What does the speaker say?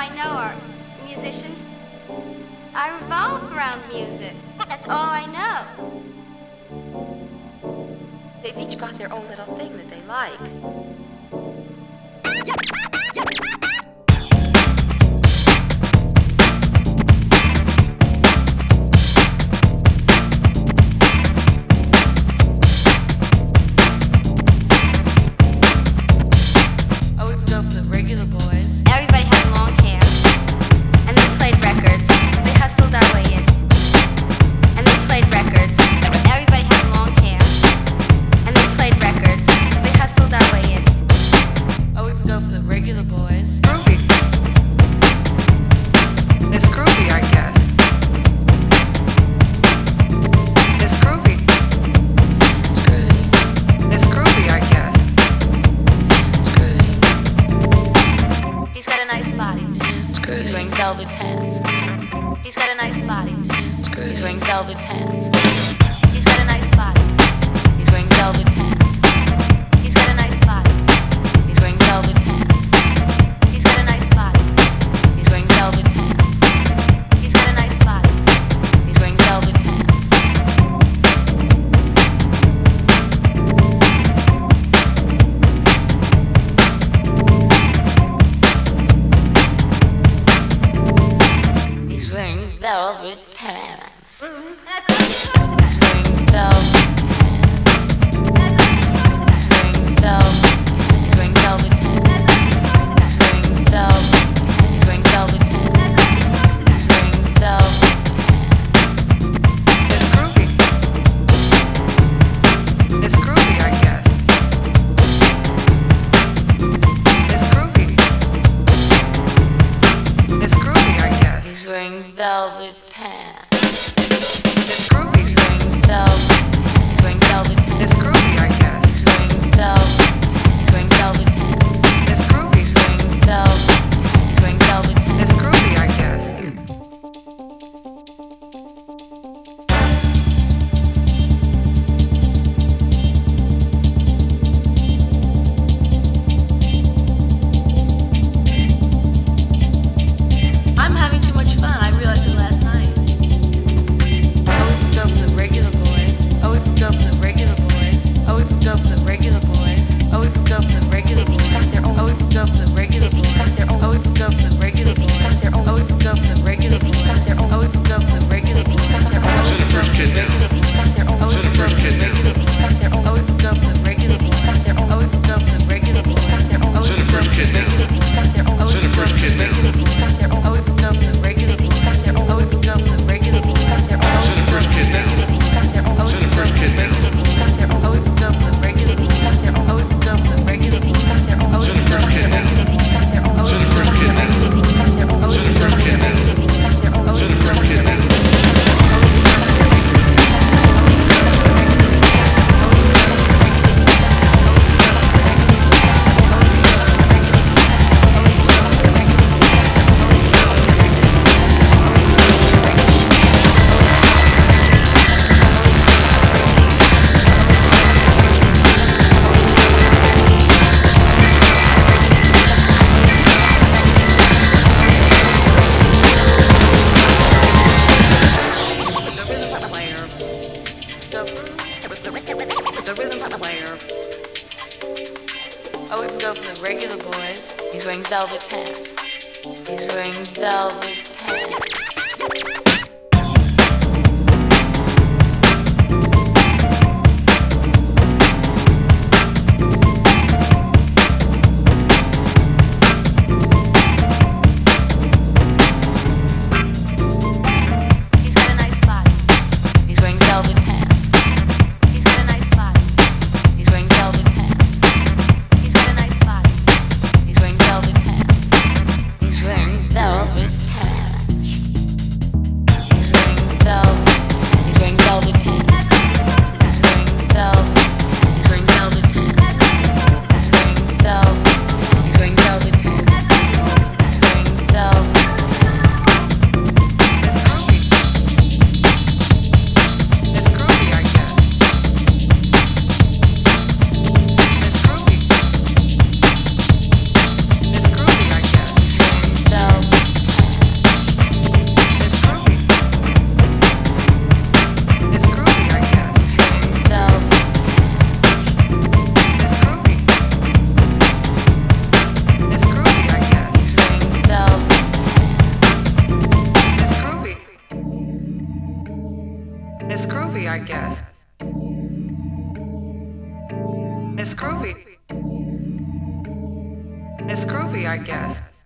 I know are musicians. I revolve around music. That's all I know. They've each got their own little thing that they like. Oh, we can go for the regular boys. Everybody had long hair, and they played records. We hustled our way in, and they played records. Everybody had long hair, and they played records. We hustled our way in. Oh, we can go for the regular boys. Groovy. It's groovy, I guess. It's groovy. It's groovy. It's groovy, I guess. It's groovy. He's got a nice body. It's groovy. He's wearing velvet pants. He's got a nice body. It's groovy. He's wearing velvet pants. He's got a nice body. He's wearing velvet pants. He's got a nice body. He's wearing velvet pants. He's got a nice body. He's wearing velvet pants. He's got a nice body. He's wearing velvet pants. He's wearing velvet pants. That's all she talks about. He's wearing velvet pants. That's all she talks about. He's wearing velvet pants. He's wearing velvet pants. That's all she talks about. He's wearing velvet pants. He's wearing velvet pants. That's all she talks about. He's wearing velvet pants. It's groovy. It's groovy, I guess. It's groovy. It's groovy, I guess. He's wearing velvet pants. It's groovy. He's wearing velvet pants. He's wearing velvet pants. It's groovy, I guess. He's wearing velvet pants. He's wearing velvet pants. It's groovy. He's wearing velvet pants. He's wearing velvet pants. It's groovy, I guess. I'm having too much fun. I realized it last night. Oh, we can go for the regular boys. Oh, we can go for the regular boys. Oh, we can go for the regular boys. Oh, we can go for the regular They've each got boys. their own- Oh, we can go for the regular They've each got boys. their own- Oh, we can go for the regular They've each got boys. their own- Oh, we can go for the regular They've each got boys. their own- Oh, we can go for the regular They've each got boys. their own- Send the first kid down. They've each got their own- Oh, we Send can the go first for the kid down. regular They've each got their own- Oh, we can go for the regular They've each got boys. their own- Oh, we can go for the regular They've each got boys. their own- Oh, we Send can the go first for the kid down. They've each got their own- Oh, we Send the can go first for kid the down. regular They've each got their own- Oh, we can go for the regular They've each got their own- Oh, we can go for the regular They've each got their own- Send the first kid down. They've each got their own- Oh, we Send the can go first for kid the down. regular They've each got their own- Oh, we can go for the regular They've each got their own- Oh, we can go for the regular They've each got their own- Oh, we Send can the go first for kid the down. They've each got their own- Send the first kid down. They've each got their own- Send the first kid down. They've each got their own- Send the first kid down. The rhythm player. Oh, we can go for the regular boys. He's wearing velvet pants. He's wearing velvet pants. It's groovy, I guess. It's groovy. It's groovy, I guess.